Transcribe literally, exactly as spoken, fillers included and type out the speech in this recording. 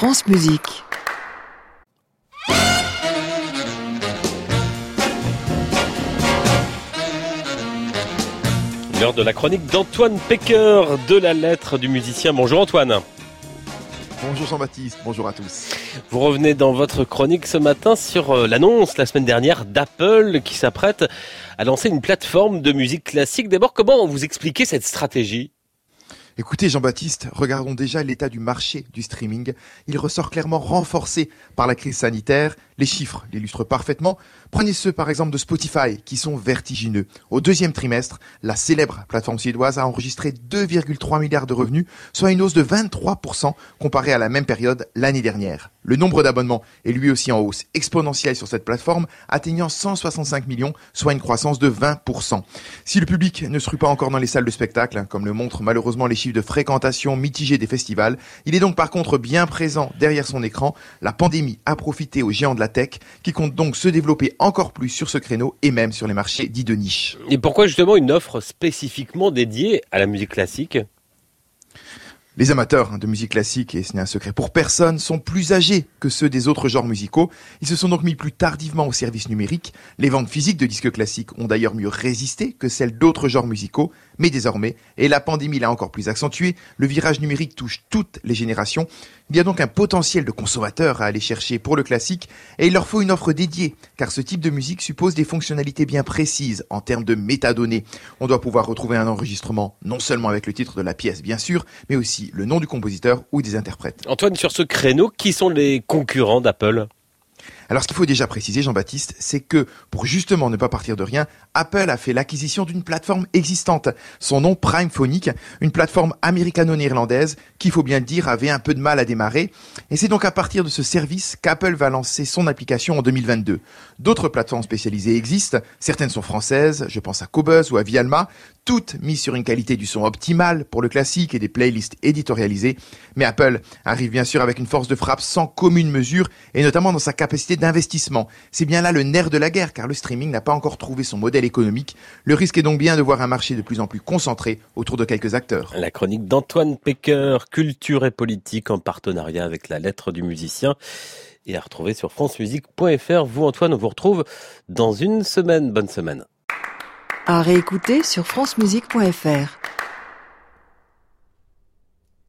France Musique. L'heure de la chronique d'Antoine Pecker de la lettre du musicien. Bonjour Antoine. Bonjour Jean-Baptiste, bonjour à tous. Vous revenez dans votre chronique ce matin sur l'annonce la semaine dernière d'Apple qui s'apprête à lancer une plateforme de musique classique. D'abord, comment vous expliquez cette stratégie ? Écoutez Jean-Baptiste, regardons déjà l'état du marché du streaming. Il ressort clairement renforcé par la crise sanitaire. Les chiffres l'illustrent parfaitement. Prenez ceux par exemple de Spotify qui sont vertigineux. Au deuxième trimestre, la célèbre plateforme suédoise a enregistré deux virgule trois milliards de revenus, soit une hausse de vingt-trois pour cent comparée à la même période l'année dernière. Le nombre d'abonnements est lui aussi en hausse exponentielle sur cette plateforme, atteignant cent soixante-cinq millions, soit une croissance de vingt pour cent. Si le public ne se rue pas encore dans les salles de spectacle, comme le montrent malheureusement les chiffres de fréquentation mitigés des festivals, il est donc par contre bien présent derrière son écran. La pandémie a profité aux géants de la tech qui comptent donc se développer encore plus sur ce créneau et même sur les marchés dits de niche. Et pourquoi justement une offre spécifiquement dédiée à la musique classique ? Les amateurs de musique classique, et ce n'est un secret pour personne, sont plus âgés que ceux des autres genres musicaux. Ils se sont donc mis plus tardivement au service numérique. Les ventes physiques de disques classiques ont d'ailleurs mieux résisté que celles d'autres genres musicaux. Mais désormais, et la pandémie l'a encore plus accentué, le virage numérique touche toutes les générations. Il y a donc un potentiel de consommateurs à aller chercher pour le classique et il leur faut une offre dédiée, car ce type de musique suppose des fonctionnalités bien précises en termes de métadonnées. On doit pouvoir retrouver un enregistrement non seulement avec le titre de la pièce bien sûr, mais aussi le nom du compositeur ou des interprètes. Antoine, sur ce créneau, qui sont les concurrents d'Apple ? Alors ce qu'il faut déjà préciser, Jean-Baptiste, c'est que pour justement ne pas partir de rien, Apple a fait l'acquisition d'une plateforme existante. Son nom Prime Phonic, une plateforme américano-néerlandaise qui, il faut bien le dire, avait un peu de mal à démarrer. Et c'est donc à partir de ce service qu'Apple va lancer son application en deux mille vingt-deux. D'autres plateformes spécialisées existent, certaines sont françaises, je pense à Qobuz ou à Vialma, toutes mises sur une qualité du son optimale pour le classique et des playlists éditorialisées. Mais Apple arrive bien sûr avec une force de frappe sans commune mesure et notamment dans sa capacité d'investissement. C'est bien là le nerf de la guerre car le streaming n'a pas encore trouvé son modèle économique. Le risque est donc bien de voir un marché de plus en plus concentré autour de quelques acteurs. La chronique d'Antoine Pecker, culture et politique en partenariat avec la lettre du musicien et à retrouver sur francemusique point f r. Vous Antoine, on vous retrouve dans une semaine. Bonne semaine. À réécouter sur francemusique point f r.